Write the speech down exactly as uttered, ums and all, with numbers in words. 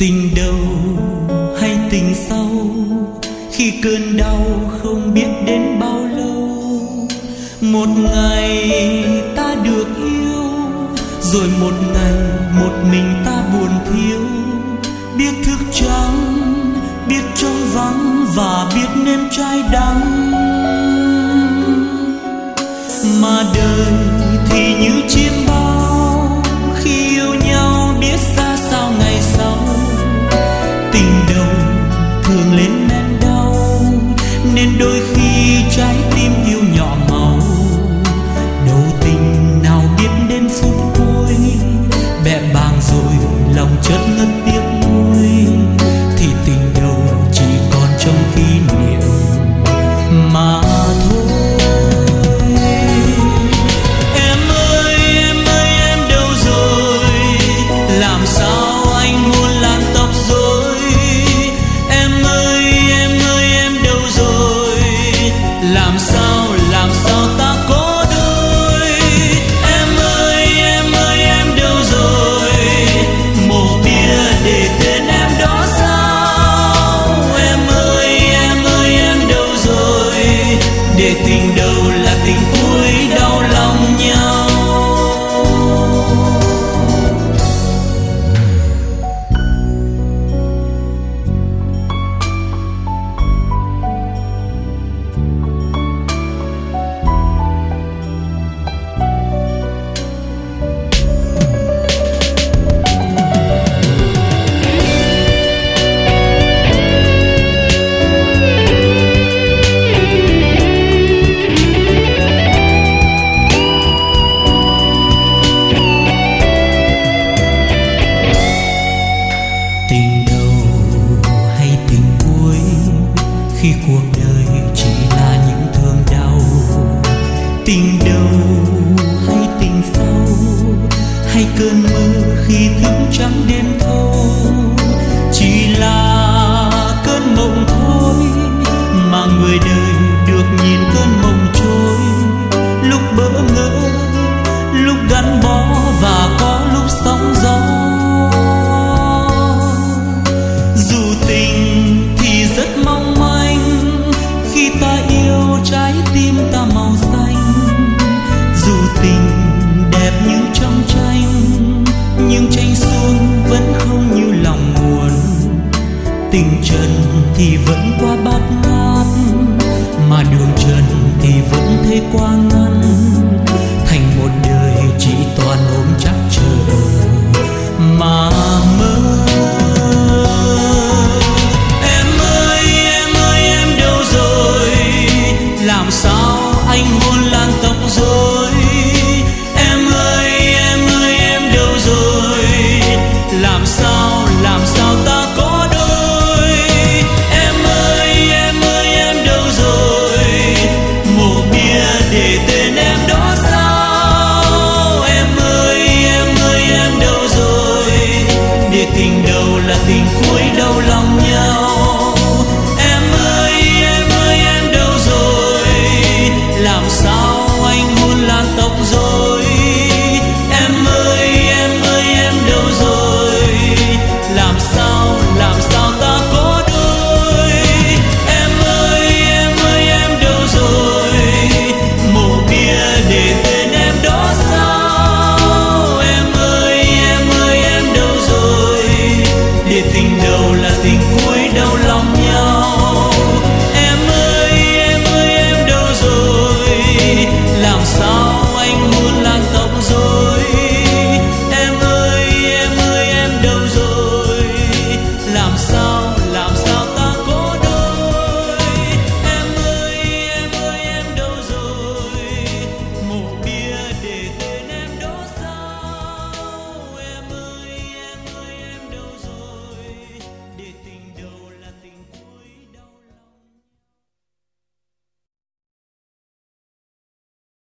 Tình đầu hay tình sau, khi cơn đau không biết đến bao lâu. Một ngày ta được yêu, rồi một ngày một mình ta buồn thiếu. Biết thức trắng, biết trong vắng, và biết nếm trái đắng. Mà đời thì như chim bao, khi yêu nhau biết xa sao ngày sau. Tình đầu thường lên men đau, nên đôi khi trái tim yêu nhỏ màu. Đầu tình nào biết đến phút cuối, bẽ bàng rồi lòng chợt ngất tiếc nuối. Thì tình đầu chỉ còn trong kỷ niệm mà thôi. Em ơi, em ơi, em đâu rồi? Làm sao anh hôn làn tóc rối? Em ơi, em ơi, em đâu rồi? Làm sao, làm sao ta có đôi? Em ơi, em ơi, em đâu rồi? Mộ bia để tên em đó sao? Em ơi, em ơi, em đâu rồi? Để tình đầu là tình cuối đau lòng nhau. Tình đầu hay tình cuối, khi cuộc đời chỉ là những thương đau. Tình đầu hay tình sau, hay cơn mưa khi thức trắng đêm thâu. Chỉ là cơn mộng thôi, mà người đời được nhìn cơn mộng trôi. Lúc bỡ ngỡ, lúc gắn bó, và có lúc sóng gió. Dù tình thì rất mong manh, khi ta yêu trái tim ta màu xanh. Dù tình đẹp như trong tranh, nhưng tranh xuông vẫn không như lòng buồn. Tình trần thì vẫn qua bát ngát, mà đường trần thì vẫn thế qua ngăn. Thành một đời chỉ toàn ôm chắc chờ mà mơ. Làm sao anh hôn làn tóc rối? Em ơi, em ơi, em đâu rồi? Làm sao, làm sao ta có đôi? Em ơi, em ơi, em đâu rồi? Mộ bia để tên em đó sao? Em ơi, em ơi, em đâu rồi? Để tình đầu là tình cuối đau lòng nhau. Làm sao anh hôn làn tóc rối? Em ơi, em ơi, em đâu rồi? Làm sao, làm sao ta có đôi? Em ơi, em ơi, em đâu rồi? Mộ bia để tên em đó sao? Em ơi, em ơi, em đâu rồi? Để tình